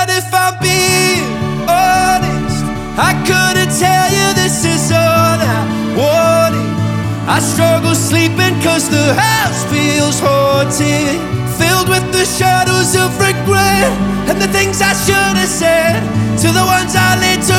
But if I'm being honest, I couldn't tell you this is all I wanted. I struggle sleeping cause the house feels haunted, filled with the shadows of regret and the things I should have said to the ones I let